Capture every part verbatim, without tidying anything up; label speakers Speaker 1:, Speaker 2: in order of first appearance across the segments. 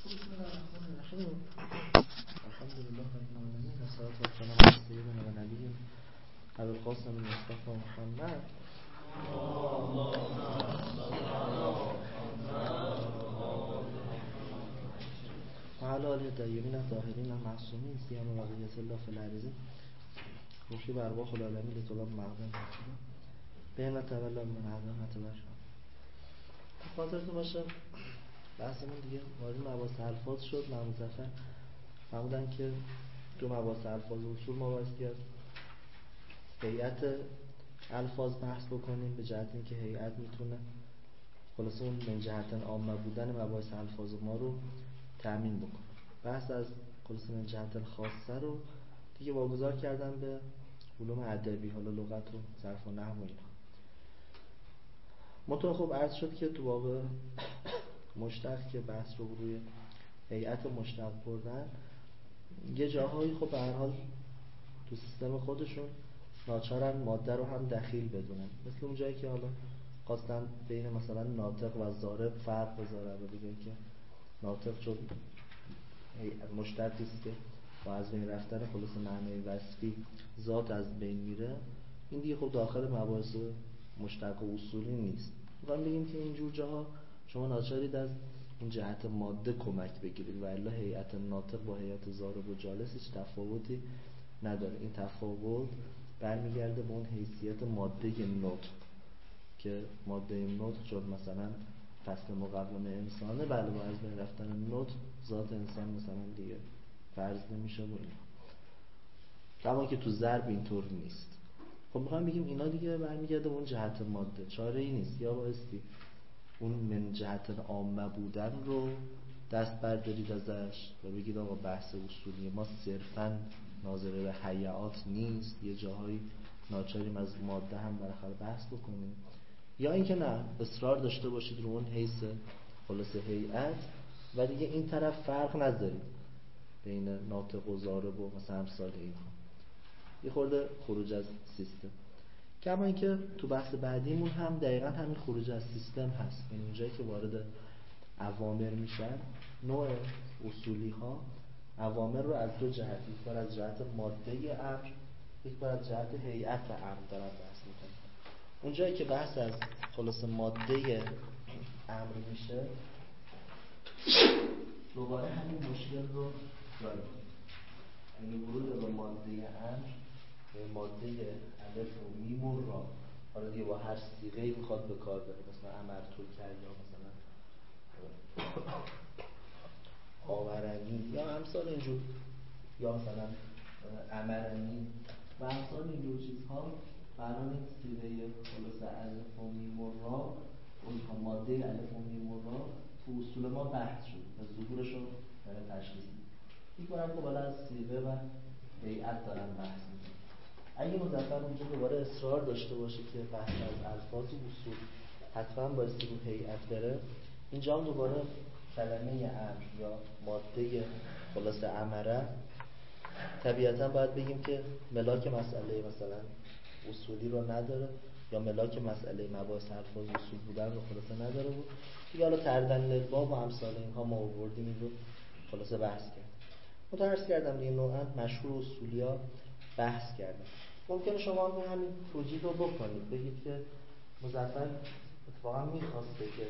Speaker 1: بسم الله الرحمن الرحیم. الحمد لله رب العالمین و صلوات و سلام علی سیدنا و نبینا ابوالقاسم مصطفی محمد و علی آله الطیبین الطاهرین المعصومین سیما بقیة الله فی الارضین روحی و ارواح العالمین لطلاب مقدم شده بین تولا من عظمت و شان. خاطرتون باشه بحثمون دیگه وارد مباحث الفاظ شد. محمود ظفر فرمودن که تو مباحث الفاظ و اصول ما بایستی از هیئت الفاظ بحث بکنیم، به جهت اینکه هیئت میتونه خلاصه اون من جهت عامه بودن مباحث الفاظ ما رو تأمین بکنه. بحث از خلاصه من جهت خاصه رو دیگه واگذار کردن به علوم ادبی، حالا لغت و صرف و نحو و اینا. منتها خب عرض شد که تو واقع مشتق که بحث رو روی هیئت مشتق بردن، یه جاهایی خب به هر حال تو سیستم خودشون ناچارن ماده رو هم دخیل بدونن، مثل اون جایی که حالا خواستن بین مثلا ناطق و ضارب فرق بذارن و بگن که ناطق چون مشتقی است که با از بین رفتن خلاص معنای وصفی ذات از بین میره، این دیگه خب داخل مباحث مشتق و اصولی نیست. میخوام بگیم که اینجور جاها شما ناچارید از این جهت ماده کمک بگیرید و الا هیئت ناطق با هیئت ضارب و جالس هیچ تفاوتی نداره. این تفاوت برمیگرده به اون حیثیت ماده نطق که ماده نطق چون مثلا فصل مقوم انسانه، بله با از بین رفتن نطق ذات انسان مثلا دیگه فرض نمیشه و اینا، کما که تو ضرب اینطور نیست. خب میخوام بگیم اینا دیگه برمیگرده به اون جهت ماده، چاره ای نیست، یا بایستی اون من جهت عامه بودن رو دست بردارید ازش و بگید آقا بحث اصولی ما صرفاً ناظر به هیئات نیست، یه جاهایی ناچاریم از ماده هم بالاخره بحث بکنیم، یا اینکه نه اصرار داشته باشید رو اون حیث خلاصه هیئت و دیگه این طرف فرق نذارید بین ناطق و ضارب و مثلا امثال اینها، یه خورده خروج از سیستم. کما اینکه تو بحث بعدیمون هم دقیقاً همین خروج از سیستم هست، یعنی اونجایی که وارد اوامر میشن نوع اصولی ها اوامر رو از دو جهت، یک بار از جهت ماده امر، یک بار از جهت هیئت امر دارن بحث میکنن. اونجایی که بحث از خلاص ماده امر میشه دوباره همین مشکل رو داریم، یعنی ورود به ماده امر به ماده الف و میم و را، حالا دیگه با هر صیغه‌ای میخواد به کار بره، مثلا امرتو کرد یا مثلا آورنی یا امثال اینجور، یا مثلا امرنی و امثال اینجور چیزها، برای صیغه خلاص الف و میم و را و ماده الف و میم و را تو اصول ما بحث شد و ظهورش رو تشخیص دید. یک بار هم که بالا از صیغه و هیئت دارن بحث میکنن. اگه مظفر اونجا دوباره اصرار داشته باشه که بحث از الفاظ و اصول حتما بایستی رو هیئت بره، اینجا هم دوباره کلمه امر یا ماده خلاص امره طبیعتا باید بگیم که ملاک مسئله مثلا اصولی رو نداره یا ملاک مسئله مباحث الفاظ اصول بودن رو خلاصه نداره بود دیگه. حالا تردن للباب و امثال اینها ما آوردیم این رو خلاصه بحث کرد. متعرض کردم دیگه نوعا مشهور اصولی ها بحث کردم. ممکنه شما هم همین توجیه رو بکنید، بگید که مظفر اتفاقا میخواسته که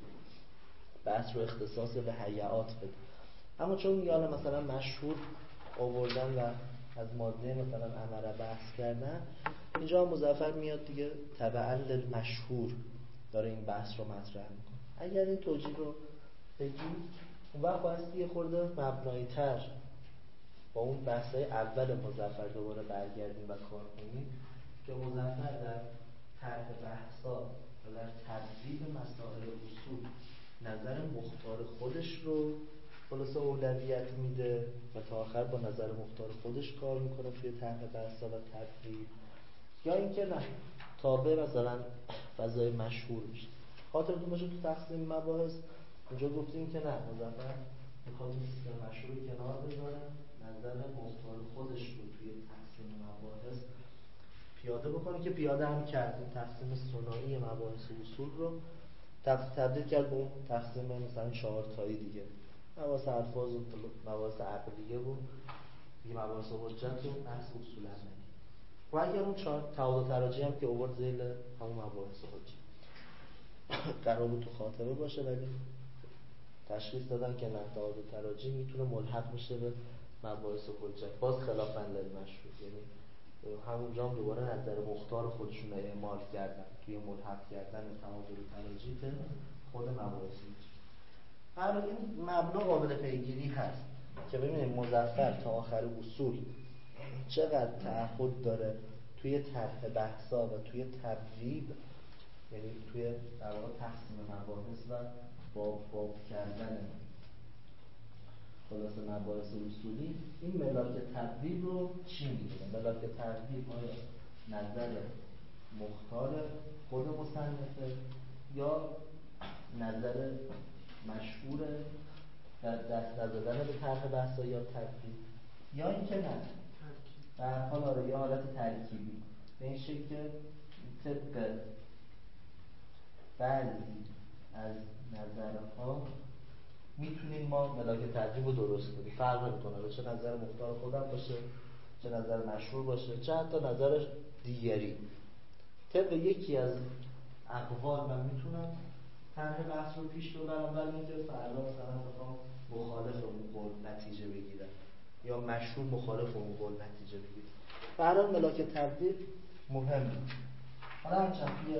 Speaker 1: بحث رو اختصاص به هیئات بده، اما چون یالا مثلا مشهور آوردن و از ماده مثلا امره بحث کردن، اینجا مظفر میاد دیگه تبعا للمشهور داره این بحث رو مطرح میکنه. اگر این توجیه رو بگیم اون وقت باید یه خورده مبنایی تر با اون بحثای اول مظفر دوباره برگردیم و کار کنیم که مظفر در طرح بحثا و در تدریب مسائل اصول نظر مختار خودش رو خلاصه اولویت میده و تا آخر با نظر مختار خودش کار میکنه توی طرح بحثا و تدریب، یا اینکه نه تابع مثلا فضای مشهور میشه. خاطرتون باشه تو تقسیم مباحث اونجا گفتیم که نه مظفر میخواد سیستم مشهور کنار بذاره، نظر مختار خودش رو توی تقسیم مباحث پیاده بکنه که پیاده هم کرد. این تقسیم ثنایی مباحث اصول رو تبدیل کرد به اون تقسیم مثلا چهار تایی دیگه مباحث الفاظ و مباحث عقلیه و دیگه مباحث حجت و بحث اصول عملی و اگر اون چهار تعادل تراجی هم که آورد ذیل همون مباحث حجت قرار بود تو خاتمه باشه، ولی تشخیص دادن که نه، تعادل تراجی میتونه ملحق بشه به مباحث حجت، باز خلافاً للمشهور، یعنی همونجا هم دوباره نظر مختار خودشون اعمال کردن توی ملحق کردن تعادل تراجی به خود مباحث حجت. هر این مبنا قابل پیگیری هست که ببینید مظفر تا آخر اصول چقدر تعهد داره توی طرح بحثا و توی تبویب، یعنی توی در واقع تقسیم مباحث و باب باب کردن خلاصه مباحث اصولی. این ملاک تبویب رو چی میدونه؟ ملاک تبویب آیا نظر مختار خود مصنفه یا نظر مشهور در دست نزدن به طرح بحثا یا تبویب، یا اینکه نه به هر حال آره یه حالت ترکیبی به این شکل که طبق بعضی از نظرها میتونیم ما ملاک تبویب رو درست کنیم، فرق نمیکنه چه نظر مختار خودم باشه، چه نظر مشهور باشه، چه حتی نظر دیگری. طبق یکی از اقوال من میتونم طرح بحث رو پیش ببرم، ولی اینکه فردا مثلا بخوام مخالف اون قول نتیجه بگیرم یا مشهور مخالف اون قول نتیجه بگیرم. فردا ملاک تبویب مهمه. حالا همچنان توی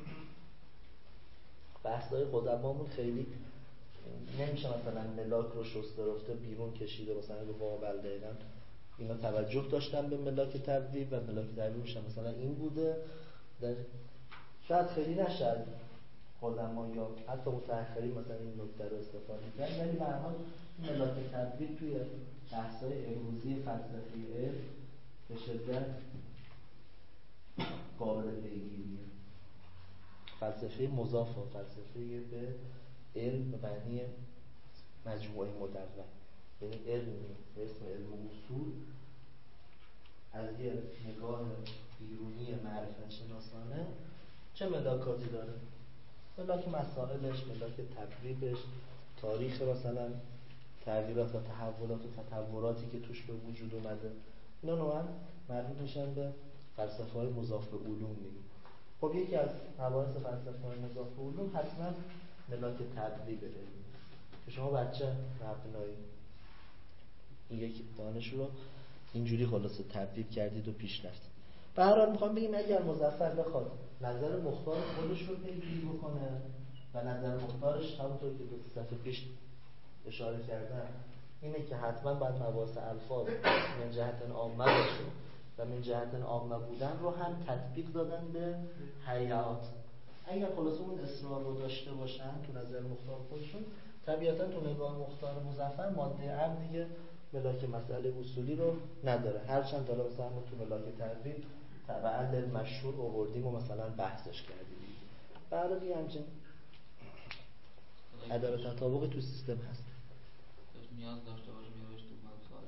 Speaker 1: بحث‌های قدمامون خیلی نمیشه مثلا ملاک رو شسته رفته بیرون کشیده، مثلا رو واقع دقیقاً اینا توجه داشتن به ملاک تبویب و ملاک تبویبش مثلا این بوده، در شاید خیلی نشد قدما یا حتی متأخرین مثلا این نکته رو استفاده کردن، ولی به هر حال ملاک تبویب توی بحث‌های امروزی فلسفه علم به شدت قابل پیگیریه. فلسفه مضاف و فلسفه به علم به معنی مجموعه مدون، یعنی علمی به اسم علم اصول از یه نگاه بیرونی معرفت شناسانه چه ملاکاتی داره؟ ملاک مسائلش، ملاک تبویبش، تاریخ مثلا تغییرات و تحولات و تطوراتی که توش به وجود اومده، اینا نوعاً مربوط میشن به فلسفه های مضاف به علوم دیگه. خب یکی از مباحث فلسفه های مضاف به علوم حتما ملاک تبویب علمی که شما بچه مبنایی این یک دانش رو اینجوری خلاصه تبویب کردید و پیش رفتید. به هر حال میخوام بگیم اگر مظفر بخواد نظر مختار خودش رو پیگیری بکنه و نظر مختارش همونطور که دو صفحه پیش اشاره کردن اینه که حتما باید مباحث الفاظ من جهت عامه باشه و من جهت عامه بودن رو هم تطبیق دادن به هیئات. اگر خلاصه اون اصرار رو داشته باشن تو نظر مختار خودشون، طبیعتا تو نگاه مختار مظفر ماده عام دیگه ملاک مسئله اصولی رو نداره، هرچند حالا مثلا ما تو ملاک تبویب تبع مشهور آوردیم و مثلا بحثش کردیم. برای دیگه همچنین عدالت تطابق تو سیستم هست
Speaker 2: نیاز داشته باشه میروش تو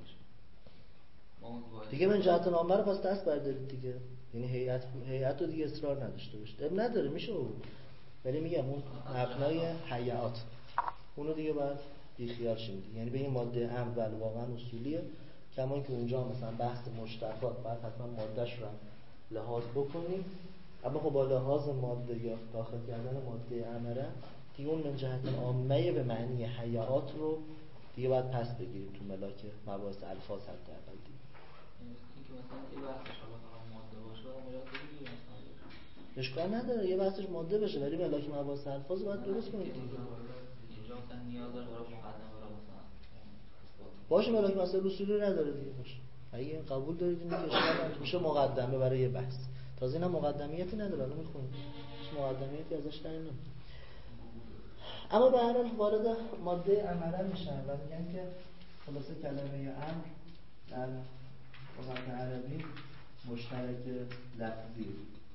Speaker 2: سوالش
Speaker 1: دیگه. من جهت عامه رو پس دست بردارید دیگه، یعنی هیئت هیئت رو دیگه اصرار نداشته باشید، اب نداره میشه اون، ولی میگم اون مبنای هیئات اونو دیگه باید بیخیال شیم دیگه، یعنی به این ماده اول واقعا اصولیه، کما که اونجا مثلا بحث مشتقات باید حتما مادهش رو لحاظ بکنیم، اما خب با لحاظ ماده یا داخل کردن ماده امره دیگه اون من جهت عامه به معنی هیئات رو دیگه باید پس بگیریم تو ملاک مباحث الفاظ حتی اول دیگه.
Speaker 2: اینکه مثلا یه بحثش حالا فقط ماده باشه و ملاک بگیریم مثلا
Speaker 1: اشکال نداره یه بحثش ماده بشه، ولی ملاک مباحث الفاظ باید درست کنید دیگه.
Speaker 2: اینجا مثلا نیاز داره برای مقدمه برای مثلا
Speaker 1: باشه ملاک مسائل اصولی نداره دیگه، باشه اگه قبول دارید این دیگه اشکال نداره، میشه مقدمه برای یه بحث، تازه اینا مقدمیتی نداره، الان میخونیم مقدمیتی ازش در نمیاد. اما به هر حال وارد ماده عملا میشن و میگن که خلاصه کلمه امر در لغت عربی مشترک لفظی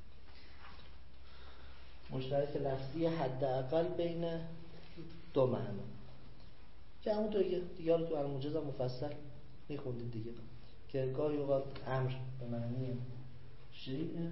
Speaker 1: مشترک لفظی حداقل بین دو معنا که همونطور که دیگه رو تو الموجز هم مفصل میخوندید دیگه، که گاهی اوقات امر به معنی شیء،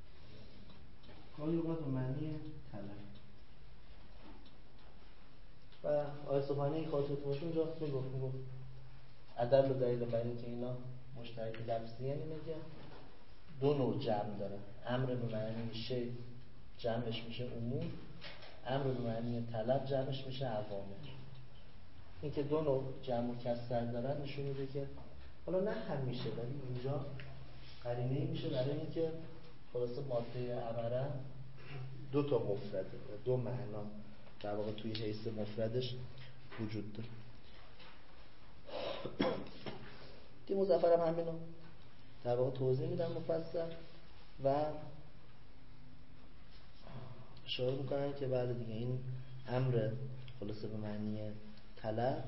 Speaker 1: گاهی اوقات به معنی طلب. و آیه سبحانی خاطرت باشه اونجا میگفت میگفت عدل و دلیل بر اینکه اینا مشترک لفظی یعنی میگه دو نوع جمع داره. امر به معنی شی جمعش میشه امور، امر به معنی طلب جمعش میشه اوامر. این که دو نوع جمع و کسر دارن نشون میده که حالا نه همیشه ولی اینجا قرینه‌ای میشه برای اینکه خلاصه ماده امره دو تا مفرده، دو معنا در واقع توی حیث مفردش وجود داره. دی مظفرم همینو در واقع توضیح میدن مفصل و اشاره میکنن که بله دیگه این امر خلاصه به معنی طلب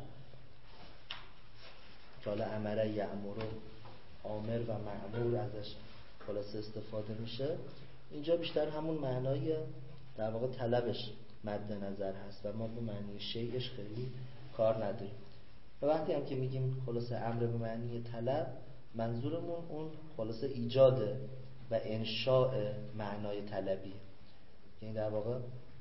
Speaker 1: که حالا امره یأمر آمر و مأمور ازش خلاصه استفاده میشه، اینجا بیشتر همون معنای در واقع طلبش مد نظر هست و ما به معنی شیعش خیلی کار نداریم. و وقتی هم که میگیم خلاصه امر به معنی طلب، منظورمون اون خلاصه ایجاد و انشاء معنای طلبیه. یعنی در واقع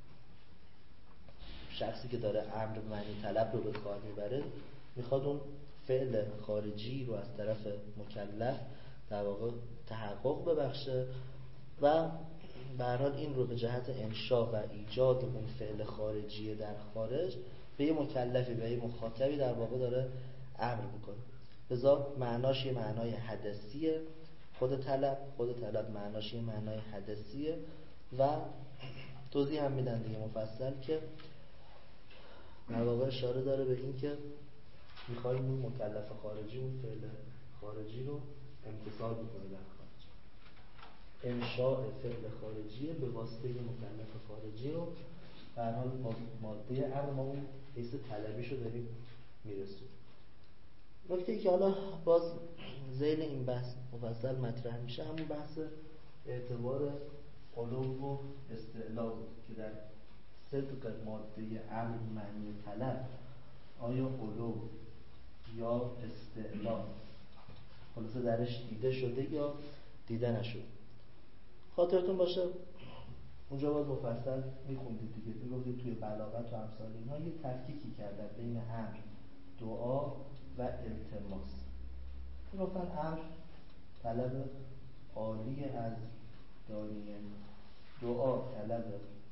Speaker 1: شخصی که داره امر به معنی طلب رو به کار میبره میخواد اون فعل خارجی رو از طرف مکلف در واقع تحقق ببخشه و به هر حال این رو به جهت انشاء و ایجاد اون فعل خارجی در خارج به یه مکلفی به یه مخاطبی در واقع داره امر میکنه. لذا معناش یه معنای حدثیه، خود طلب خود طلب معناش یه معنای حدثیه و توضیح هم میدن دیگه مفصل که در واقع اشاره داره به این که میخوایم اون مکلف خارجی اون فعل خارجی رو امتصال بکنه در خارج. انشاء فعل خارجی به واسطه مکلف خارجی رو به هر حال ماده امر ما اون حیث طلبیش رو داریم میرسیم. نکته ای که حالا باز ذیل این بحث مفصل مطرح میشه همون بحث اعتبار علو و استعلا بود که در صدق ماده امر معنی طلب آیا علو یا استعلا خلاصه درش دیده شده یا دیده نشده. خاطرتون باشه اونجا باید مفصل میخوندید دیگه، میگفتید توی بلاغت و امثال اینها یه تفکیکی کردن بین امر، دعا و التماس. میگفتن امر طلب عالی از دانیه، دعا طلب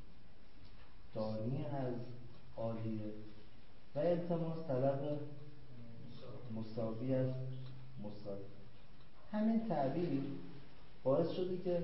Speaker 1: دانی از عالیه و التماس طلب مساوی از مساوی. همین تعبیر باعث شده که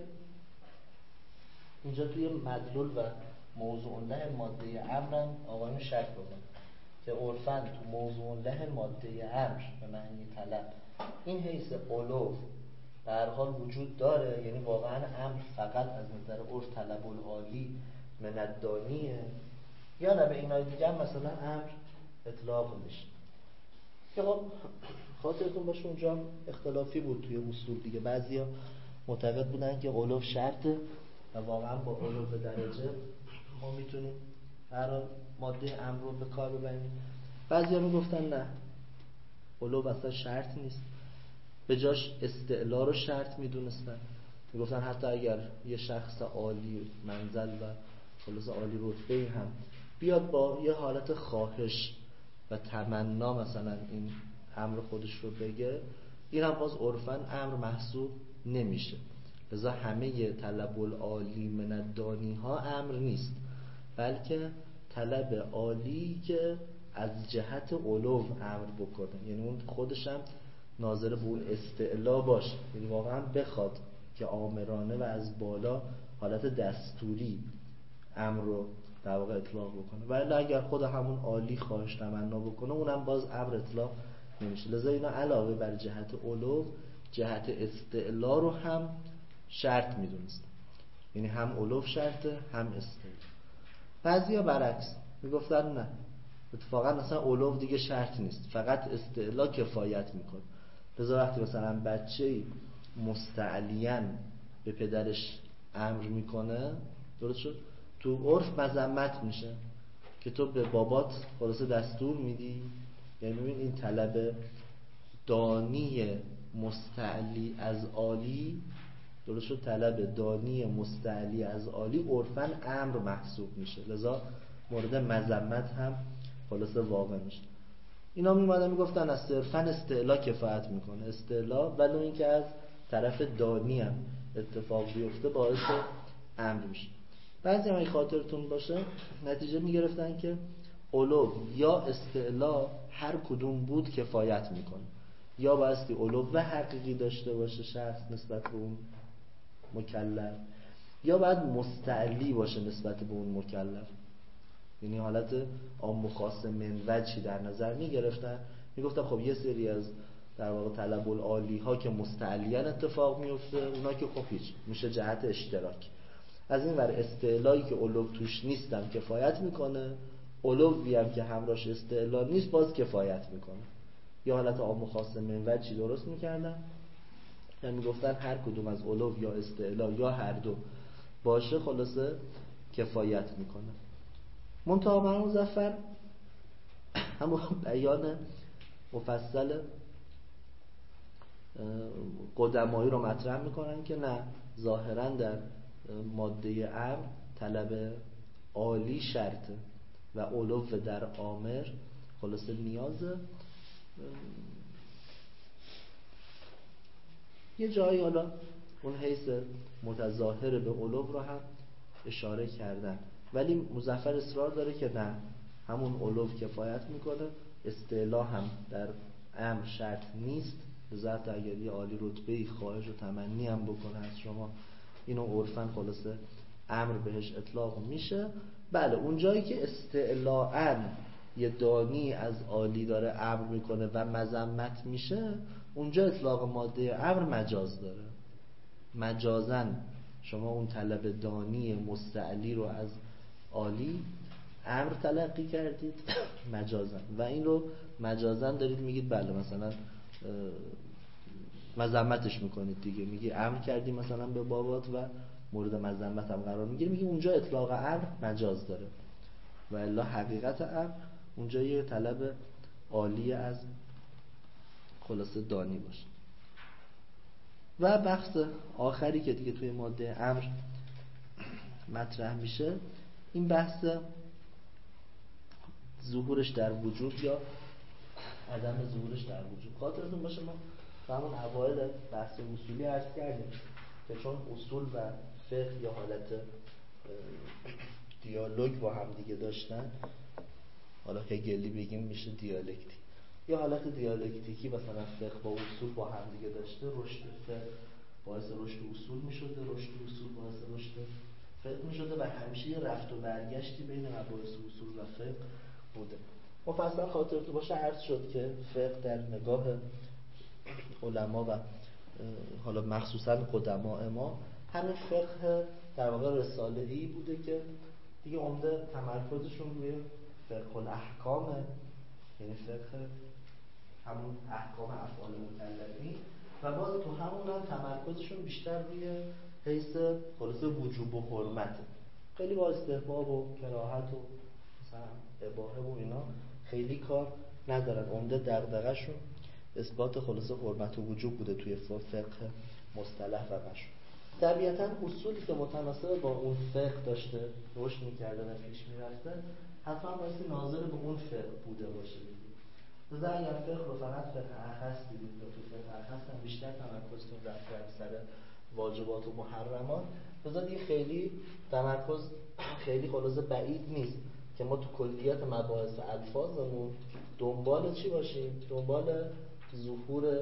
Speaker 1: اینجا توی مدلول و موضوع له ماده امر آقایون شک بکنن که عرفاً تو موضوع له ماده امر به معنی طلب این حیث علو به هر حال وجود داره، یعنی واقعا امر فقط از نظر عرف طلب العالی من الدانیه یا نه به اینای دیگه هم مثلا امر اطلاق میشه. که خب خاطرتون باشه اونجا اختلافی بود توی اصول دیگه، بعضیا معتقد بودن که علو شرطه و واقعا با علو به درجه ما میتونیم هر حال ماده امر رو به کار ببریم. بعضیا میگفتن نه علو اصلا شرط نیست، به جاش استعلا رو شرط میدونستن. میگفتن حتی اگر یه شخص عالی منزل و خلاص عالی رتبه هم بیاد با یه حالت خواهش و تمنا مثلا این امر خودش رو بگه، این هم باز عرفاً امر محسوب نمیشه. لذا همه طلب العالی من الدانی ها امر نیست، بلکه طلب عالی که از جهت علو امر بکنه، یعنی اون خودش هم ناظر به اون استعلا باشه، یعنی واقعا بخواد که آمرانه و از بالا حالت دستوری امر رو در واقع اطلاق بکنه. ولی اگر خود همون عالی خواهش تمنا بکنه اونم باز امر اطلاق نمیشه. لذا اینا علاوه بر جهت علو جهت استعلا رو هم شرط میدونست، یعنی هم علو شرطه هم استعلا. بعضیا برعکس میگفتن نه اتفاقا مثلا علو دیگه شرط نیست، فقط استعلا کفایت میکنه. لذا وقتی مثلا بچه‌ای مستعلیاً به پدرش امر میکنه، درست شد، تو عرف مذمت میشه که تو به بابات خلاصه دستور میدی. یعنی ببین این طلب دانی مستعلی از عالی، درست شد، طلب دانی مستعلی از عالی عرفاً امر محسوب میشه، لذا مورد مذمت هم خلاصه واقع میشه. اینا میومدن میگفتن از صرفاً استعلا کفایت میکنه، استعلا ولو اینکه از طرف دانی هم اتفاق بیفته باعث امر میشه. بعضی هم خاطرتون باشه نتیجه میگرفتن که علو یا استعلا هر کدوم بود کفایت میکنه، یا بایستی علو و حقیقی داشته باشه شخص نسبت به اون مکلف، یا باید مستعلی باشه نسبت به اون مکلف. یعنی حالت عام و خاص من وجهی در نظر میگرفتن، میگفتن خب یه سری از در واقع طلب العالی ها که مستعلیان اتفاق میفته، اونا که خب هیچ میشه جهت اشتراک. از این ور استعلایی که علو توش نیستم کفایت میکنه، علوی هم که همراهش استعلا نیست باز کفایت میکنه. یا حالت عام و خاص من وجهی درست میکردن، یعنی میگفتن هر کدوم از علو یا استعلا یا هر دو باشه خلاصه کفایت میکنه. منتها مرحوم مظفر همون بیان مفصل قدمایی رو مطرح میکنن که نه، ظاهرا در ماده امر طلب عالی شرطه و علو در آمر خلاصه نیازه. یه جایی حالا اون حیث متظاهر به علو رو هم اشاره کردن، ولی مظفر اصرار داره که نه، همون علو کفایت میکنه، استعلا هم در امر شرط نیست. لذت اگر یه عالی رتبه‌ای خواهش و تمنی هم بکنه از شما، اینو عرفاً خلاصه امر بهش اطلاق میشه. بله اون جایی که استعلاءً یه دانی از عالی داره امر میکنه و مذمت میشه، اونجا اطلاق ماده امر مجاز داره. مجازن شما اون طلب دانی مستعلی رو از عالی امر تلقی کردید مجازن، و این رو مجازن دارید میگید بله مثلا مذمتش میکنید دیگه، میگی امر کردی مثلا به بابات و مورد مذمت هم قرار میگیره، میگی اونجا اطلاق امر مجاز داره، و الا حقیقت امر اونجا یه طلب عالی از خلاصه دانی باشه. و بحث آخری که دیگه توی ماده امر مطرح میشه، این بحث ظهورش در وجود یا عدم ظهورش در وجود. خاطرتون باشه ما همون اوایل بحث اصولی عرض کردیم که چون اصول و فقه یا حالت دیالوگ با هم دیگه داشتن، حالا هگلی بگیم میشه دیالکتیک، یا حالت دیالکتیکی مثلا فقه با اصول با هم دیگه داشته، رشد فقه باعث رشد اصول میشده، رشد اصول باعث رشد فقه میشده، و همیشه یه رفت و برگشتی بین مباحث اصول و فقه بوده. مفصل خاطرتون باشه عرض شد که فقه در نگاه علما و حالا مخصوصا قدماء ما همین فقه در واقع رساله‌ای بوده که دیگه عمده تمرکزشون روی فقه الاحکامه، یعنی فقه همون احکام افعال مکلفین، و باز تو همون هم تمرکزشون بیشتر روی حیث خلاصه وجوب و حرمته، خیلی با استحباب و کراهت و مثلا اباحه و اینا خیلی کار ندارن. عمده دغدغه‌شون اثبات خلاصه حرمت و وجوب بوده توی فقه مصطلح و مشهور. طبیعتاً اصولی که متناسب با اون فقه داشته رشد می‌کرده و پیش می‌رفته حتما باید ناظر به اون فقه بوده باشه. لذا اگر فقه رو فقط فقه اخص دیدید و تو فقه اخص هم بیشتر تمرکزتون رفته سر واجبات و محرمات، لذا دیگه خیلی تمرکز خیلی خلاصه بعید نیست که ما تو کلیت مباحث الفاظمون دنبال چی باشیم؟ دنبال ظهور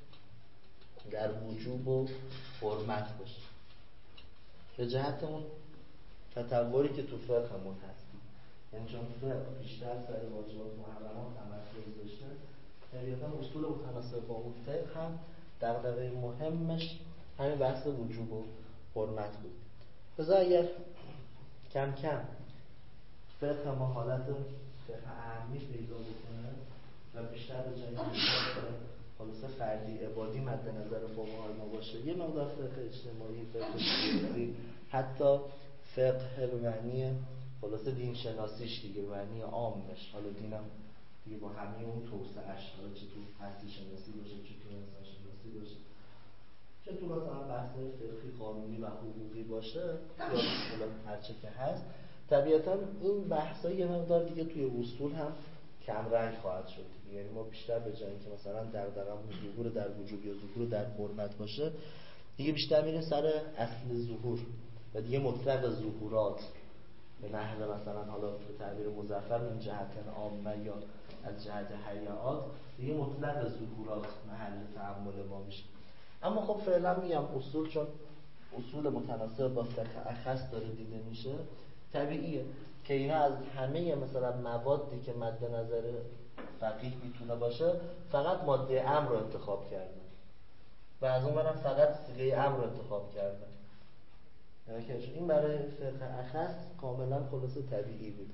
Speaker 1: در وجوب و حرمت باشیم، به جهت اون تطوری که تو فقهمون هستی. یعنی چون فقه بیشتر سر واجبات و محرمات تمرکز داشته، طبیعتاً اصول متناسب با اون فقه هم دغدغه مهمش همین بحث وجوب و حرمت بود. لذا اگر کم کم فقه ما حالت فقه اهمی پیدا بکنه و بیشتر به جایی خلاصه فردی عبادی مد نظر فقهای ما باشه، یه مقدار فقه اجتماعی، فقه سیاسی، حتی فقه به معنی خلاصه دین شناسیش دیگه، به معنی عامش، حالا دینم دیگه با همه اون توسعه‌اش، حالا چه تو هستی شناسی باشه، چه تو انسان شناسی باشه، چه تو مثلا بحث فقهی قانونی و حقوقی باشه، یا حالا هر چه که هست، طبیعتاً این بحثا یه مقدار دیگه توی اصول هم کم رنگ خواهد شد. یعنی ما بیشتر به جای اینکه مثلا دغدغه‌مون ظهور در وجوب یا ظهور در حرمت باشه، دیگه بیشتر میره سر اصل ظهور و دیگه مطلق ظهورات به نحو مثلا حالا به تعبیر مظفر من جهت عامه یا از جهت حیات، دیگه مطلق ظهورات محل تعامل ما میشه. اما خب فعلا میگم اصول چون اصول متناسب با فقه اخص داره دیده میشه، طبیعیه که اینا از همه مثلا موادی که مد نظر فقیه میتونه باشه فقط ماده امر رو انتخاب کردن و از اون برم فقط صیغه امر رو انتخاب کردن. این برای فقه اخص کاملا خلاصه طبیعی بود.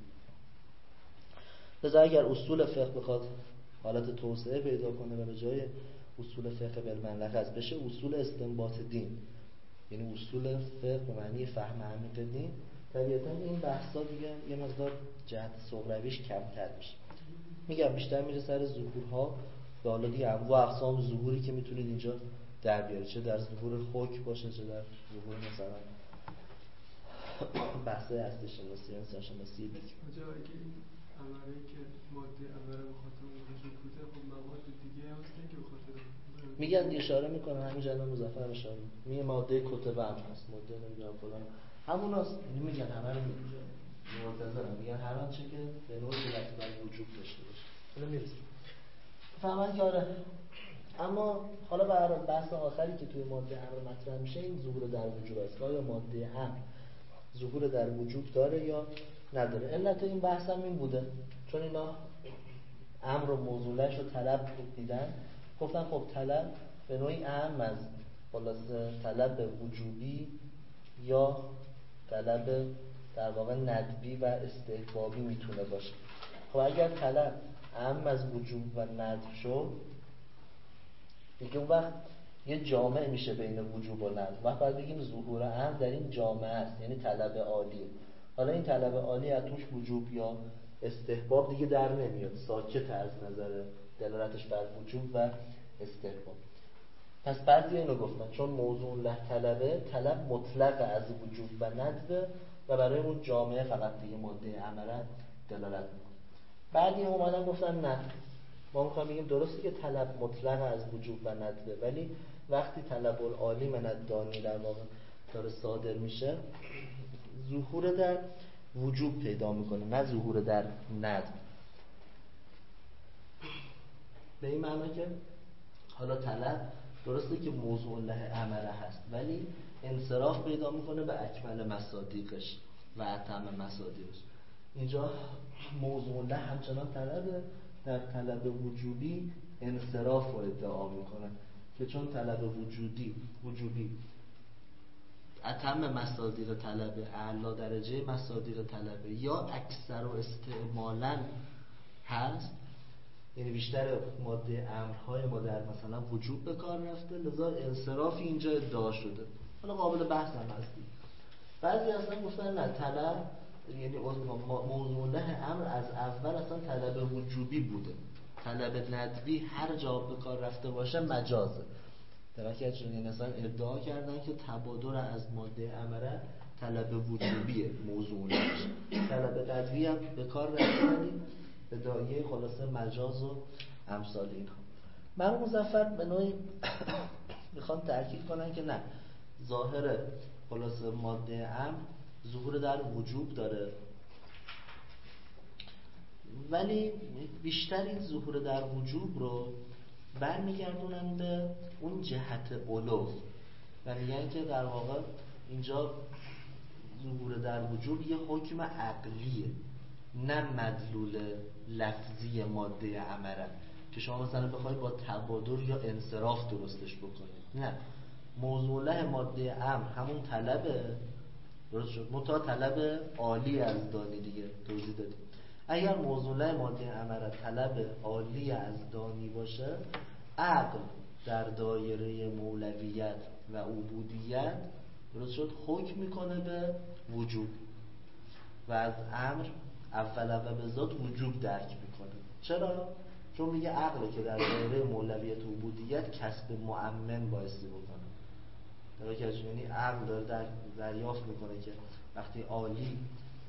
Speaker 1: لذا اگر اصول فقه بخواد حالت توسعه پیدا کنه و به جای اصول فقه بالمنلخص بشه اصول استنباط دین، یعنی اصول فقه به معنی فهم عمیق دین، طبیعتا این بحثا دیگه یه مقدار جهت سغرویش کمتر میشه. میگم بیشتر میره سر ظهورها و حالا دیگه انواع اقسام ظهوری که میتونید اینجا در بیاره، چه در ظهور حکم باشه، چه در ظهور مثلا بحث هستی شناسی، انسان شناسی دیگه.
Speaker 3: آجا اگه این عمره که ماده عمره به خاطر وجود بوده، خب مواد دیگه هستن که به خاطر
Speaker 1: میگن اشاره میکنه همین جناب مظفر اشاره میگه ماده کتبه هم هست، ماده نمیدونم فلان همون هست. میگن همه رو معتزله میگن هر آنچه که به نوعی دلالت بر وجود داشته باشه. حالا میرسیم فهمن که آره. اما حالا برای بحث آخری که توی ماده امر مطرح میشه این ظهور در وجود است. آیا ماده امر ظهور در وجود داره یا نداره؟ علت این بحث هم این بوده چون اینا امر و موضوعش رو طلب دیدن، گفتن خب طلب به نوعی اهم از خلاصه طلب وجوبی یا طلب در واقع ندبی و استحبابی میتونه باشه. خب اگر طلب اهم از وجوب و ندب شد دیگه اون وقت یه جامع میشه بین وجوب و ندب. وقت باید بگیم ظهور امر در این جامعه است، یعنی طلب عالیه. حالا این طلب عالی از توش وجوب یا استحباب دیگه در نمیاد، ساکت از نظر دلالتش بر وجوب و استحباب. پس بعضی اینو گفتن چون موضوع له طلبه، طلب مطلق از وجوب و ندبه و برای اون جامعه فقط دیگه ماده امره دلالت میکنه. بعدی اومدن گفتن نه، ما میخوایم بگیم درسته که طلب مطلق از وجوب و ندبه، ولی وقتی طلب العالی من الدانی در واقع داره صادر میشه ظهور در وجوب پیدا میکنه نه ظهور در ندب. به این معنی که حالا طلب درسته که موضوع له امره هست ولی انصراف پیدا میکنه به اکمل مصادیقش و اتم مصادیقش. اینجا موضوع له همچنان طلبه، در طلب وجوبی انصراف رو ادعا میکنه که چون طلب وجودی وجوبی اتم مصادیق طلبه، اعلی درجه مصادیق طلبه یا اکثر و استعمالا هست، یعنی بیشتر ماده امرهای ما در مثلا وجوب به کار رفته، لذا انصرافی اینجا ادعا شده. حالا قابل بحث هم هستی. بعضی اصلا گفتن نه طلب یعنی موضوع له امر از اول اصلا طلب وجوبی بوده، طلب ندبی هر جا به کار رفته باشه مجازه. درکت شد. این اصلا ادعا کردن که تبادر از ماده امره طلب وجوبیه موضوع لهش، طلب ندبی هم به کار رفته به دایه خلاصه مجاز و امثال اینها. مرحوم مظفر به نوعی میخوان تأکید کنن که نه، ظاهر خلاصه ماده امر ظهور در وجوب داره ولی بیشتر این ظهور در وجوب رو برمیگردونن به اون جهت علو و میگن که در واقع اینجا ظهور در وجوب یه حکم عقلیه نه مدلول لفظی ماده امره که شما مثلا بخوای با تبادر یا انصراف درستش بکنید. نه، موضوع له ماده امر همون طلبه، درست شد، متا طلب عالی از دانی دیگه توضیح دادیم. اگر موضوع له ماده امره طلب عالی از دانی باشه، عقل در دایره مولویت و عبودیت درست شد حکم میکنه به وجوب و از امر اول اول به ذات وجوب درک میکنه. چرا؟ چون میگه عقل که در دایره مولویت و عبودیت کسب مؤمن بایستی بکنه. در واقع یعنی عقل داره در دریافت میکنه که وقتی عالی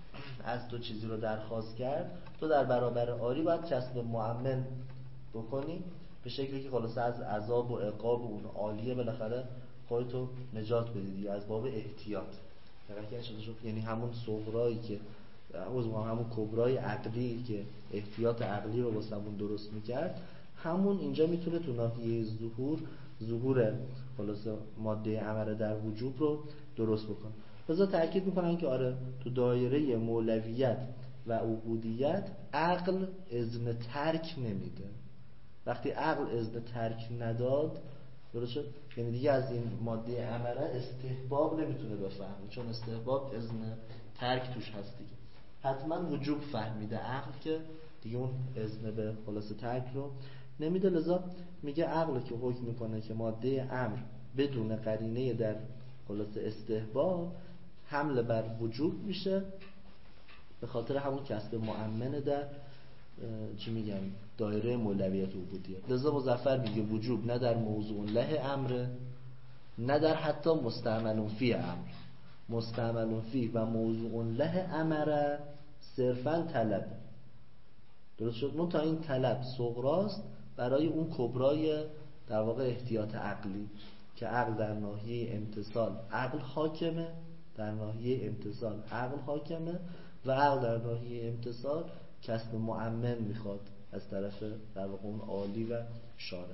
Speaker 1: از تو چیزی رو درخواست کرد، تو در برابر آری باید کسب مؤمن بکنی به شکلی که خلاصه از عذاب و عقاب و اون عالیه بالاخره خودتو نجات بدید از باب احتیاط. یعنی همون صغرایی که همون کبرای عقلی که احتیاط عقلی رو واسمون درست میکرد، همون اینجا میتونه تو ناحیه ظهور ظهور خلاصه ماده امره در وجوب رو درست بکنه. لذا تأکید میکنن که آره تو دایره مولویت و عبودیت عقل اذن ترک نمیده. وقتی عقل اذن ترک نداد درست شد، یعنی دیگه از این ماده امره استحباب نمیتونه بفهمه، چون استحباب اذن ترک توش هست دیگه. حتما وجوب فهمیده عقل که دیگه اون اذن به خلاصه ترک رو نمیده. لذا میگه عقل که حکم میکنه که ماده امر بدون قرینه در خلاصه استحباب حمل بر وجوب میشه به خاطر همون کسب مؤمن در چی میگن دایره مولویت و عبودیت. لذا مظفر میگه وجوب نه در موضوع له امر نه در حتی مستعمل فی امر. مستعمل فی و موضوع له امر صرفا طلب، درست شد؟ من تا این طلب صغراست برای اون کبرای در واقع احتیاط عقلی که عقل در ناحیه امتصال عقل حاکمه، در ناحیه امتصال عقل حاکمه و عقل در ناحیه امتصال کسب مؤمن میخواد از طرف در واقع اون عالی و شارع.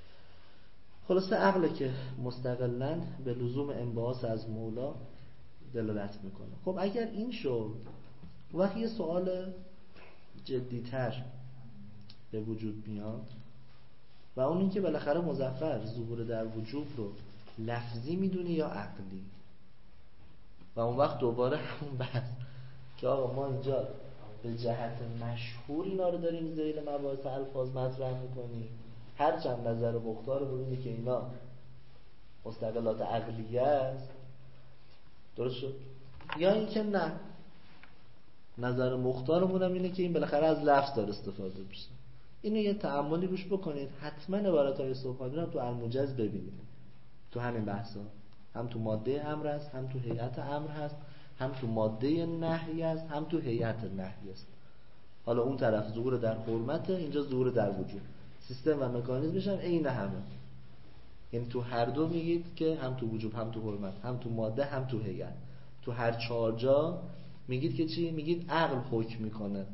Speaker 1: خلاصه عقل که مستقلاً به لزوم انبعاث از مولا دلالت میکنه. خب اگر این شد وقتی یه سوال جدی‌تر به وجود میاد و اون این که بالاخره مظفر ظهور در وجوب رو لفظی میدونه یا عقلی، و اون وقت دوباره همون بحث که آقا ما اینجا به جهت مشهور اینا رو داریم ذیل مباحث الفاظ مطرح میکنیم، هرچند نظر مختار بودیم که اینا مستقلات عقلیه است، درست شد؟ یا اینکه نه نظر مختارمون هم اینه که این بالاخره از لفظ داره استفاده میشه. اینو یه تأملی روش بکنید. حتما عبارت‌های سبحانی رو تو الموجز ببینید. تو همین بحثا هم تو ماده امر هست، هم تو هیئت امر هست، هم تو ماده نهی هست، هم تو هیئت نهی است. حالا اون طرف ظهور در حرمت، اینجا ظهور در وجود. سیستم و مکانیزمش هم عین همه. یعنی تو هر دو میگید که هم تو وجوب هم تو حرمت، هم تو ماده هم تو هیئت، تو هر چهار جا میگید که چی؟ میگید عقل حکم میکنه.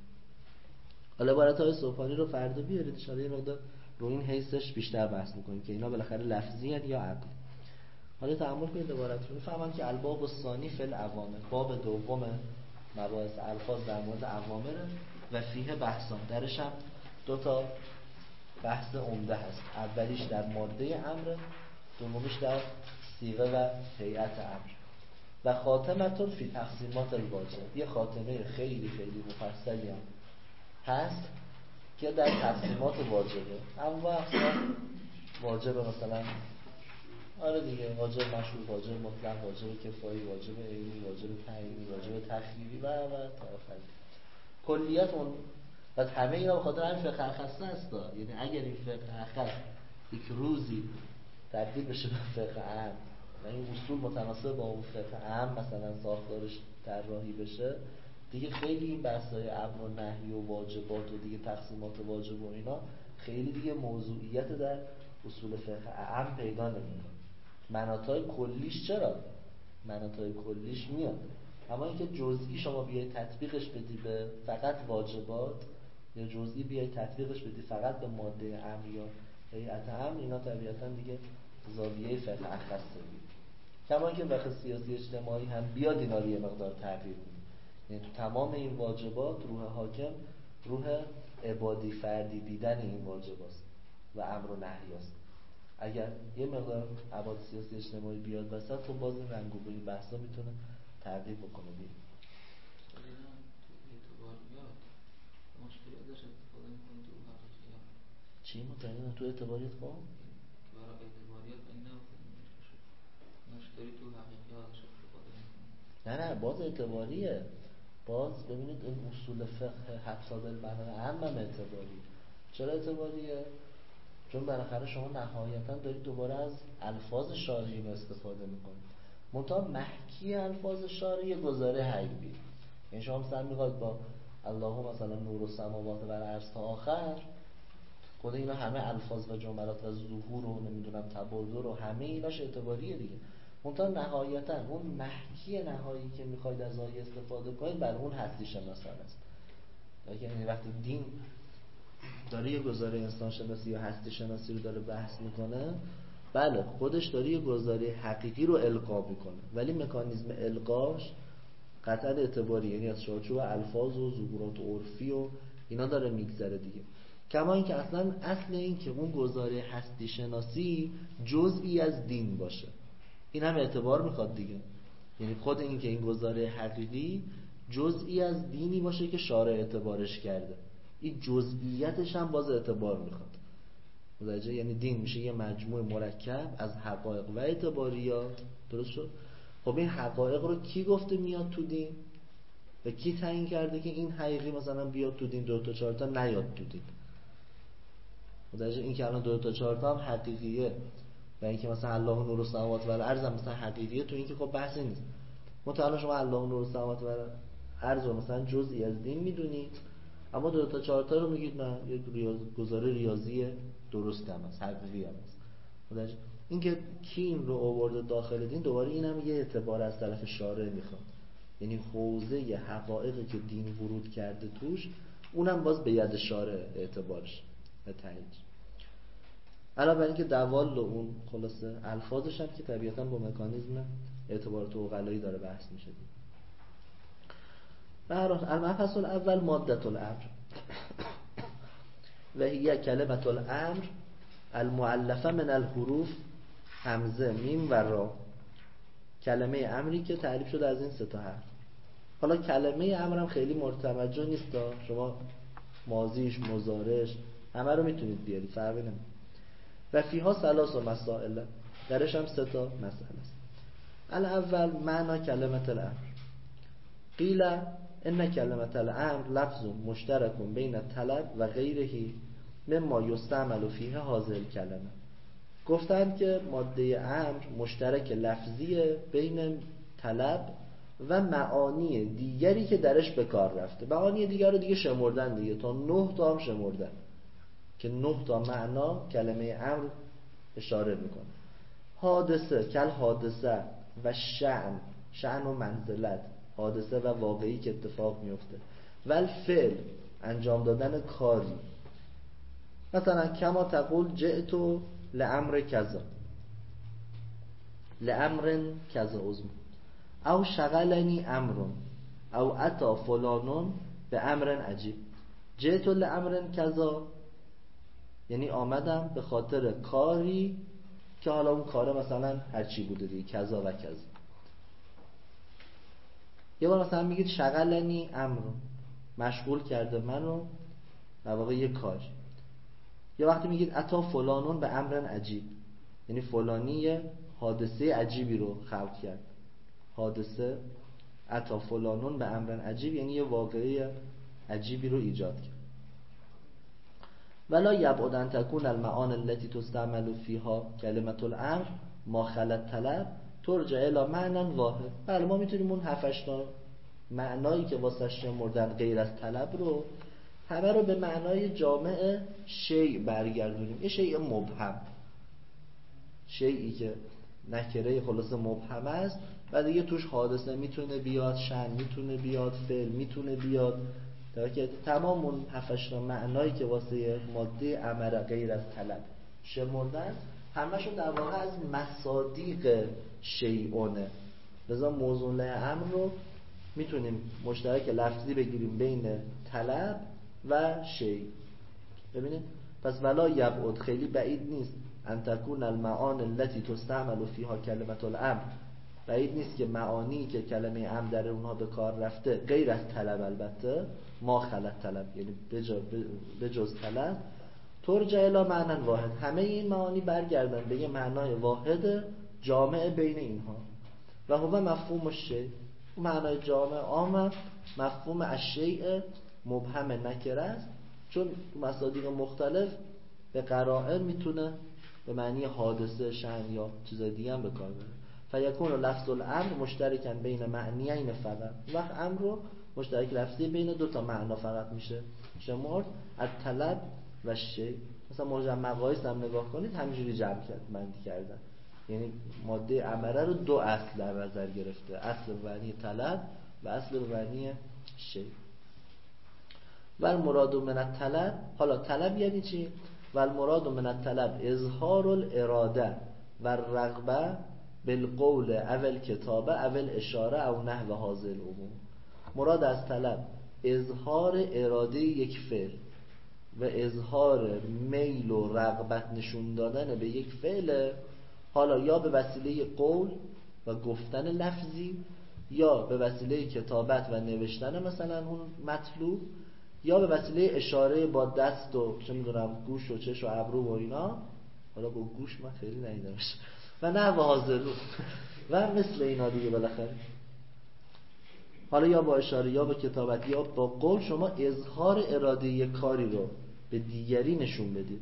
Speaker 1: حالا عبارت‌های سبحانی رو فردا بیارید ان شاءالله یه مقدار رو این حیثش بیشتر بحث میکنیم که اینا بالاخره لفظی هست یا عقلی. حالا تأمل کنید عبارت رو میفهمن که الباب الثانی فی الاوامر، باب دوم مباحث الفاظ در مورد اوامر و فیه بحثان، درش هم دو تا بحث عمده هست. اولیش در ماده امر، دومیش در صیغه و هیئت امر. و خاتمتون فی تقسیمات الواجب، یه خاتمه خیلی خیلی مفصلی هم هست که در تقسیمات واجبه. اما اقسام واجب مثلا آره دیگه واجب مشروط، واجب مطلق، واجب کفایی، واجب عینی، واجب تعیینی، واجب تخییری و و تا آخر. کلیت اون بعد همه اینا به خاطر همین فقه اخص هست. یعنی اگر این فقه اخص یک روزی تبدیل بشه به فقه عام و این اصول متناسب با اون فقه عام مثلا ساختارش طراحی بشه، دیگه خیلی این بحث‌های امر و نهی و واجبات و دیگه تقسیمات واجب و اینا خیلی دیگه موضوعیت در اصول فقه عام پیدا نمی‌کنه. مناطهای کلیش چرا؟ مناطهای کلیش میاد، اما اینکه جزئی شما بیای تطبیقش بدی به فقط واجبات یا جزئی بیای تطبیقش بدی فقط به ماده امر یا هیئت امر، اینا طبیعتاً دیگه زاویه فقه اخصه میگیره. کما اینکه فقه سیاسی اجتماعی هم بیاد اینا رو یه مقدار تغییر میده. یعنی تو تمام این واجبات روح حاکم روح عبادی فردی دیدن این واجباست و امر و نهی است. اگر یه مقدار ابعاد سیاسی اجتماعی بیاد وسط، خب باز این رنگ و بوی بحثا میتونه تغییر بکنه دیگه. چی متعین تو اعتباریت با؟
Speaker 2: برای اعتباریت این مشتری تو حقیقیات
Speaker 1: نه نه باز اعتباریه. باز ببینید این اصول فقه حبساد المعنی هم هم اعتباری. چرا اعتباریه؟ چون بالاخره شما نهایتا دارید دوباره از الفاظ شارعی استفاده میکنید. منتها محکی الفاظ شارعی گزاره حیبی، این شما مثلا میخواید با الله مثلا نور السماوات و الارض تا آخر، خود اینا همه الفاظ و جملات و ظهور و نمیدونم تبادر و همه ایناش اعتباریه دیگه. منتها نهایتا اون محکی نهایی که میخواید از آیه استفاده کنید بر اون هستی شناسان است. یعنی وقتی دین داره یه گزاره انسان شناسی یا هستی شناسی رو داره بحث میکنه، بله خودش داره یه گزاره حقیقی رو القا میکنه، ولی مکانیزم القاش قطعا اعتباری، یعنی از چارچوب الفاظ و ظهورات عرفی و اینا داره میگذره دیگه. کما اینکه اصلا اصل این که اون گزاره هستی شناسی جزئی از دین باشه، این هم اعتبار میخواد دیگه. یعنی خود این که این گزاره حقیقی جزئی از دینی باشه که شارع اعتبارش کرده، این جزئیاتش هم باز اعتبار میخواد. متوجه؟ یعنی دین میشه یه مجموعه مرکب از حقایق و اعتباریات. درست شد؟ خب این حقایق رو کی گفته میاد تو دین و کی تعیین کرده که این حقیقی مثلا بیاد تو دین، دو تا چهار تا نیاد تو دین؟ متوجه؟ این که الان دو تا چهار تا هم حقیقیه و اینکه مثلا الله نور السماوات و الارض هم مثلا حقیقیه، تو این که خب بحثی نیست. مثلا شما الله نور السماوات و الارض رو مثلا جزئی از دین میدونید، اما دو تا چهار تا رو میگید نه، یک ریاض گزاره ریاضی درست هم است، حقیقی هم است. متوجه؟ این که کی این رو آورده داخل دین، دوباره این هم یه اعتبار از طرف شارع میخواد. یعنی حوزه ی حقایقی که دین ورود کرده توش، اونم باز به ید شارع اعتبارش و تعیینش. علاوه بر اینکه دوال و اون خلاصه الفاظش هم که طبیعتاً با مکانیزم اعتبارات عقلایی داره بحث میشه. به هر حال المبحث الاول ماده الامر و هي کلمه الامر المؤلفه من الحروف همزه میم و را. کلمه امری که تعریف شده از این سه تا حرف. حالا کلمه امر هم خیلی مرتمجه نیست، شما ماضیش مضارعش همه رو میتونید بیارید، فرقی نمیکنه. و فیها ثلاث مسائل، درش هم سه تا مسئله است. الاول معنی کلمه الامر. قیل ان کلمه الامر لفظ مشترک بین طلب و غیره مما یستعمل فیه هذه الکلمه. گفتند که ماده امر مشترک لفظیه بین طلب و معانی دیگری که درش به کار رفته. معانی دیگر رو دیگه شمردن دیگه، تا نه تا هم شمردن که نه تا معنا کلمه امر اشاره میکنه. حادثه کل حادثه و شأن، شأن و منزلت، حادثه و واقعی که اتفاق میفته. و الفعل انجام دادن کاری، مثلا کما تقول جئتو لامر کذا، لامر کذا عظم، او شغلنی امر، او اتا فلانون به امر عجیب. جئتو لامر کذا یعنی آمدم به خاطر کاری که حالا اون کاره مثلا هرچی بوده دیگه، کذا و کذا. یه بار مثلا میگید شغلنی امر، مشغول کرده منو در واقع یه کار. یه وقتی میگید اتا فلانون به امر عجیب، یعنی فلانی یه حادثه عجیبی رو خلق کرد. حادثه اتا فلانون به امر عجیب یعنی یه واقعه عجیبی رو ایجاد کرد. ولا یبعد ان تکون المعانی التي تستعمل فيها کلمه الامر ما خلت طلب ترجع الى معنی واحد. بله ما میتونیم اون هفت تا معنایی که واسه شمردن غیر از طلب رو همه رو به معنای جامع شیء برگردونیم. یه شیء مبهم، شیئی که نکره خلاصه مبهم است و دیگه توش حادثه میتونه بیاد، شأن میتونه بیاد، فعل میتونه بیاد، در که تمام اون هفت تا معنایی که واسه ماده امر غیر از طلب شمردن همشون در واقع از مصادیق شیئونه. لذا موضوع امر رو میتونیم مشترک لفظی بگیریم بین طلب و شیء. ببینید پس ولا یبعد خیلی بعید نیست ان تکون المعانی التي تستعمل فيها کلمه الامر، بعید نیست که معانی که کلمه امر در اونها به کار رفته غیر از طلب، البته ما خلت طلب یعنی به جز طلب، ترجع الی معنی واحد، همه این معانی برگردن به یه معنای واحد جامع بین اینها. و هو مفهوم الشیء، معنای جامع عام مفهوم الشیء مبهم نکره است، چون مصادیق مختلف به قرائن میتونه به معنی حادثه، شأن یا چیز دیگه هم به کار بره. فیکون لفظ الامر مشترکاً بین معنیین فقط. وقت امر رو مشترک لفظی بین دو تا معنا فقط میشه شمرد، از طلب و شی. مثلا مرجع مقایس هم نگاه کنید همینجوری جمع کرد بندی کردن، یعنی ماده امره رو دو اصل در نظر گرفته، اصل به معنی طلب و اصل به معنی شی. و المراد من الطلب، حالا طلب یعنی چی؟ و المراد من الطلب اظهار الاراده و الرغبه بالقول اول کتابه اول اشاره او نحو هذا الامور. مراد از طلب اظهار اراده یک فعل و اظهار میل و رغبت نشون دادن به یک فعل، حالا یا به وسیله قول و گفتن لفظی، یا به وسیله کتابت و نوشتن مثلا اون مطلوب، یا به وسیله اشاره با دست و چه میدونم گوش و چش و ابرو و اینا. حالا با گوش من خیلی ندیدمش و نه حاضر و مثل اینا دیگه. بالاخره حالا یا با اشاره یا با کتابت یا با قول شما اظهار اراده یک کاری رو به دیگری نشون بدید.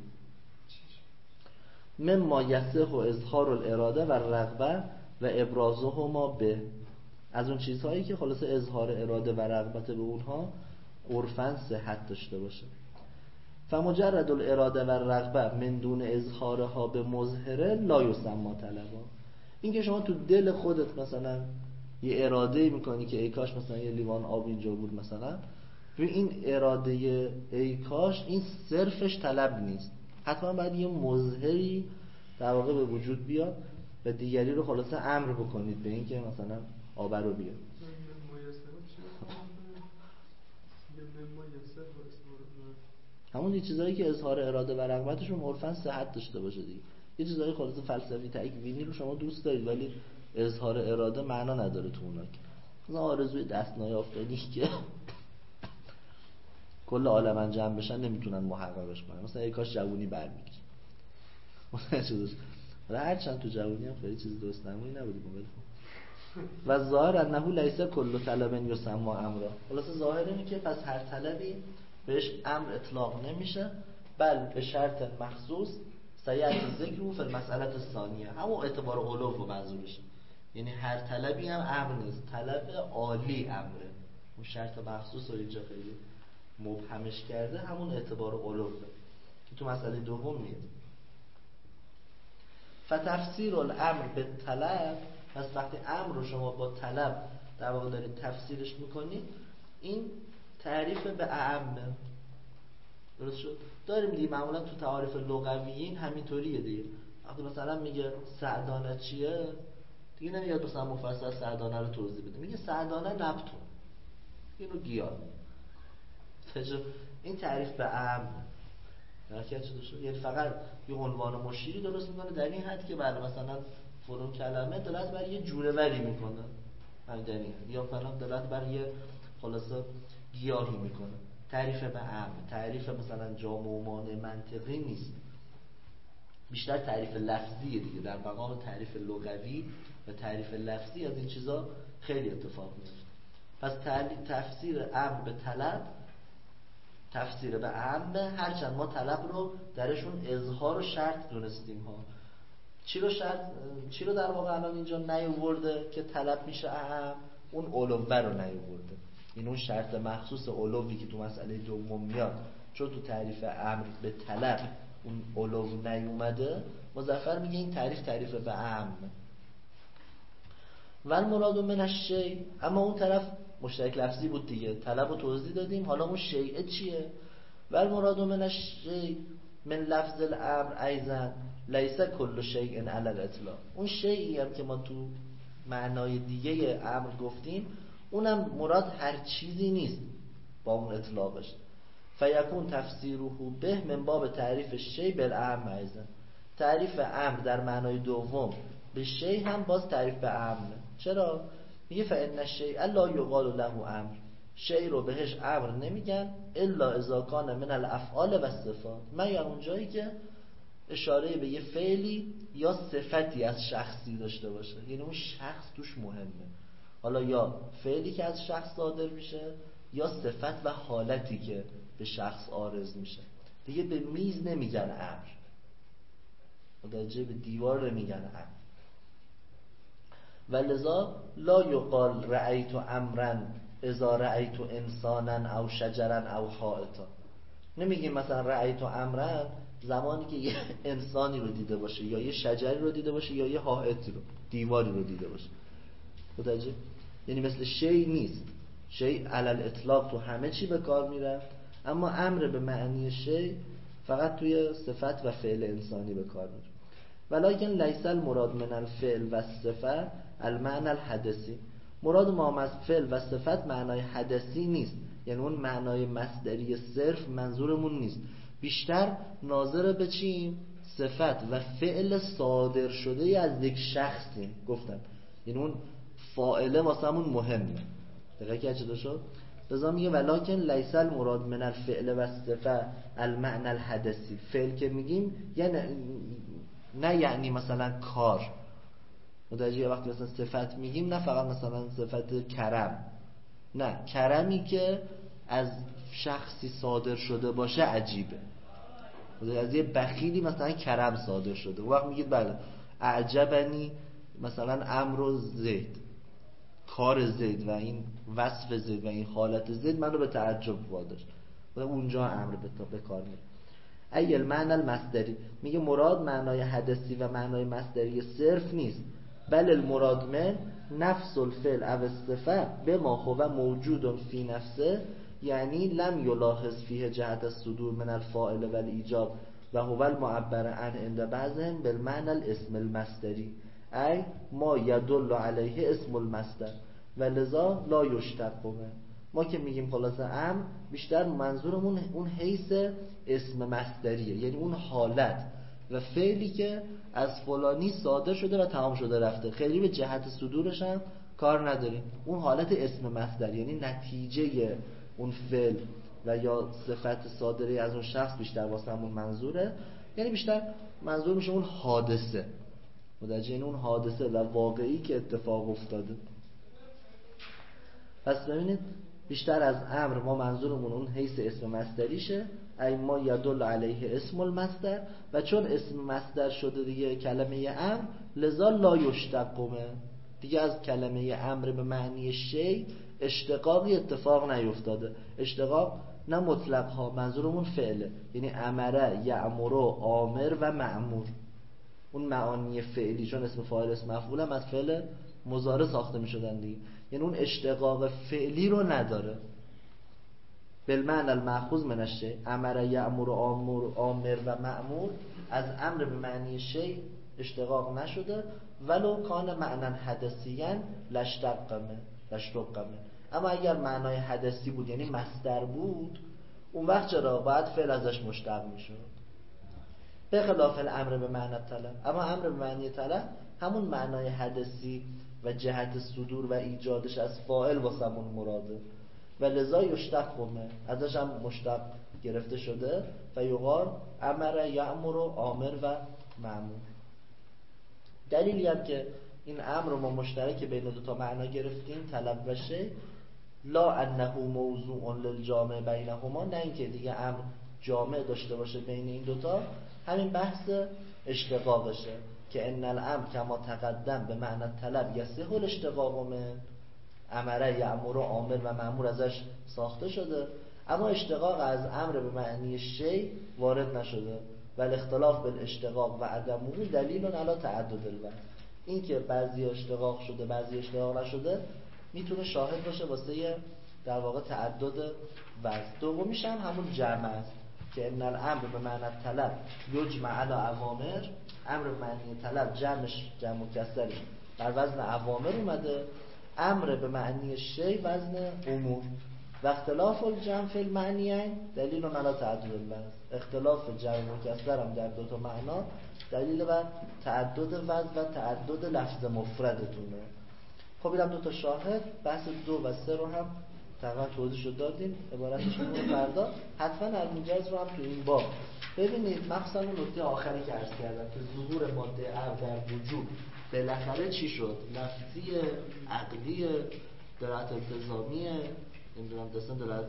Speaker 1: مما یصح و اظهار الاراده و رغبه و ابرازهما به، از اون چیزهایی که خلاصه اظهار اراده و رغبت به اونها عرفاً صحت داشته باشه. فمجرد الاراده و رغبه من دون اظهارها به مظهره لا یسمى طلبا. این که شما تو دل خودت مثلا یه اراده میکنی که ای کاش مثلا یه لیوان آب اینجا بود مثلا، این اراده ای کاش این صرفش طلب نیست، حتما باید یه مظهری در واقع به وجود بیاد و دیگری رو خلاصه امر بکنید به این که مثلا آب رو بیاد. همون یه چیزایی که اظهار اراده و رغبتشون عرفاً صحت داشته باشه دیگه. یه چیزایی خلاصه فلسفی تکوینی رو شما دوست دارید ولی اظهار اراده معنا نداره تو اونا، که مثلا آرزوی دست نیافتنی که کل عالم جمع بشن نمیتونن محققش کنن، مثلا ای کاش جوونی برمیگرد مثلا چیزش ولی هر چند تو جوونی هم خیلی چیز درست نمونی نبودیم ولی و ظاهر انه لیس کل طلب یسمى امرا. خلاص ظاهر اینه که پس هر طلبی بهش امر اطلاق نمیشه، بل به شرط مخصوص سیأتی ذکر فی المسئله الثانیه، همون اعتبار علو و منظورشه. یعنی هر طلبی هم امر نیست، طلب عالی امره. اون شرط مخصوص رو اینجا خیلی مبهمش کرده، همون اعتبار علو که تو مسئله دوم میاد. فتفسیر الامر به طلب، پس وقتی امر رو شما با طلب در واقع دارید تفسیرش میکنید، این تعریف به اعمه. درست شد؟ داریم دیگه معمولا تو تعاریف لغویین همینطوریه دیگه. وقتی مثلا میگه سعدانه چیه دیگه نمیاد مثلا مفصل سعدانه رو توضیح بده، میگه سعدانه نبتون، اینو گیاه. این تعریف به اعمه حرکت شده شد، یعنی فقط یه عنوان مشیری درست میکنه در این حد که بله مثلا فلان کلمه دلالت بر یه جوره وری میکنه، همین در این حد، یا فلان دلالت بر یه خلاصه گیاهی میکنه. تعریف به عام، تعریف مثلا جامع و مانع منطقی نیست، بیشتر تعریف لفظیه دیگه. در مقام تعریف لغوی و تعریف لفظی از این چیزا خیلی اتفاق میفته. پس تفسیر عام به طلب، تفسیر به عامه، هرچند ما طلب رو درشون اظهار و شرط دونستیم ها. چی رو شرط، چی رو در واقع الان اینجا نیاورده که طلب میشه اعم؟ اون علوه رو نیاورده. این اون شرط مخصوص علوی که تو مسئله دوم میاد، چون تو تعریف امر به طلب اون علو نیومده، مظفر میگه این تعریف تعریف به اعم. و المراد من الشیء، اما اون طرف مشترک لفظی بود دیگه، طلب رو توضیح دادیم، حالا اون شیء چیه؟ و المراد من الشیء من لفظ الامر ایضا لیس کل شیء علی الاطلاق. اون شیئی هم که ما تو معنای دیگه امر گفتیم، اونم مراد هر چیزی نیست با اون اطلاقش. فیکون تفسیره به من باب تعریف شیء بالامر ایضا. تعریف امر در معنای دوم به شیء هم باز تعریف به امر. چرا؟ میگه فان الشیء لا یقال له امر، شیء رو بهش امر نمیگن الا اذا کان من الافعال و الصفات، مگر اون جایی که اشاره به یه فعلی یا صفتی از شخصی داشته باشه، یعنی اون شخص توش مهمه. حالا یا فعلی که از شخص صادر میشه یا صفت و حالتی که به شخص عارض میشه. دیگه به میز نمیگن امر، متوجه به دیوار نمیگن امر. ولذا لا یقال رأیت امرا اذا رأیت انسانا او شجرا او حائطا. نمیگیم مثلا رأیت امرا زمانی که یه انسانی رو دیده باشه یا یه شجری رو دیده باشه یا یه حائطی رو، دیواری رو دیده باشه. متوجه؟ یعنی مثل شی نیست. شی علل اطلاق تو همه چی به کار میره، اما امر به معنی شی فقط توی صفت و فعل انسانی به کار میره. ولکن لیس المراد من الفعل و صفت المعنى الحدثی. مراد ما از فعل و صفت معنای حدثی نیست، یعنی اون معنای مصدری صرف منظورمون نیست. بیشتر ناظر به چیم؟ صفت و فعل صادر شده از یک شخصیم. گفتم یعنی اون فاعله واسمون مهمه. دقیقه که چه شد؟ لذا میگه ولکن لیس المراد من الفعل و صفت المعنى الحدثی. فعل که میگیم یعنی نه یعنی مثلا کار. متوجه؟ وقتی مثلا صفت میگیم نه فقط مثلا صفت کرم، نه کرمی که از شخصی صادر شده باشه عجیبه. از یه بخیلی مثلا کرم صادر شده، اون وقت میگید بله اعجبنی مثلا امر زید، کار زید و این وصف زید و این حالت زید منو به تعجب واداشت و اونجا امر به کار میره. ای المعنى المصدری، میگه مراد معنای حدثی و معنای مصدری صرف نیست، بل المراد من نفس الفعل او الصفه بما هو موجود فی نفسه، یعنی لم یلاحظ فیه جهت الصدور من الفاعل و الایجاب و هو المعبر عن عند بعضهم بالمعنى الاسم المصدری، ای ما یدل علیه اسم المصدر و لذا لا یشتق منه. ما که میگیم خلاصه امر بیشتر منظورمون اون حیث اسم مصدریه، یعنی اون حالت و فعلی که از فلانی صادر شده و تمام شده رفته، خیلی به جهت صدورش هم کار نداریم. اون حالت اسم مصدر یعنی نتیجه اون فعل و یا صفت صادره از اون شخص بیشتر واسه همون منظوره، یعنی بیشتر منظور میشه اون حادثه. متوجه؟ یعنی اون حادثه و واقعی که اتفاق افتاده. پس ببینید بیشتر از امر ما منظورمون اون حیث اسم مصدریشه، ای ما یدل علیه اسم المصدر، و چون اسم مصدر شده دیگه کلمه امر، لذا لا یشتقمه، دیگه از کلمه امر به معنی شی اشتقاقی اتفاق نیفتاده. اشتقاق نه مطلق ها، منظورمون فعله، یعنی امره، یأمر، آمر و مأمور. اون معانی فعلی چون اسم فاعل اسم مفعول هم از فعل مضارع ساخته می شدن دیگه، یعنی اون اشتقاق فعلی رو نداره. بالمعنى المأخوذ من الشیء، امر، یأمر، آمر، آمر و مأمور از امر به معنی شی اشتقاق نشده، ولو کان معنی حدثیاً لاشتقمه لاشتقمه. اما اگر معنای حدثی بود یعنی مصدر بود، اون وقت چرا باید فعل ازش مشتق میشد، به خلاف الامر به معنی طلب. اما امر به معنی طلب همون معنای حدثی و جهت صدور و ایجادش از فاعل واسمون مراده و لذا یشتقمه، ازش هم مشتق گرفته شده و یقال امر، یأمر، آمر و مأمور. دلیلی هم که این امر رو ما مشترک بین دو تا معنا گرفتیم، طلب و شی، لا انه موضوع للجامع بینهما، نه اینکه دیگه امر جامع داشته باشه بین این دوتا، همین بحث اشتقاقشه که ان الامر کما تقدم به معنی طلب یصح الاشتقاق من امر، یأمر، آمر و مأمور ازش ساخته شده، اما اشتقاق از امر به معنی شی وارد نشده. و الاختلاف بالاشتقاق و عدمه دلیل علی تعدد الوجه، این که بعضی اشتقاق شده بعضی اشتقاق نشده میتونه شاهد باشه واسه در واقع تعدد وجه. دومیش هم همون جمع است که ان الامر به معنی طلب یجمع علی اوامر، امر به معنی طلب جمعش جمع مکسرش بر وزن اوامر اومده، امر به معنی شی وزن امور. و اختلاف الجمع فی المعنیین دلیل علی تعدد الوجه، اختلاف جمع مکسر هم در دو تا معنا دلیل بر تعدد وزن و تعدد لفظ مفردتونه. خب اینم دو تا شاهد. بحث دو و سه رو هم تقریبا توضیح شد دادیم، عبارتش رو فردا حتما الموجز رو هم تو این باب ببینید. مخصوصا اون نکته آخری که عرض کردم که ظهور ماده ار در وجود بالاخره چی شد؟ لفظی، عقلی، دلالت التزامیه، نمیدونم دستان دلالت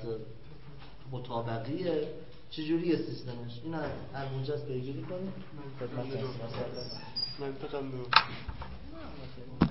Speaker 1: مطابقیه، چجوریه سیستمش؟ این از الموجز پیگیری کنید خدمت هست.
Speaker 3: منطقه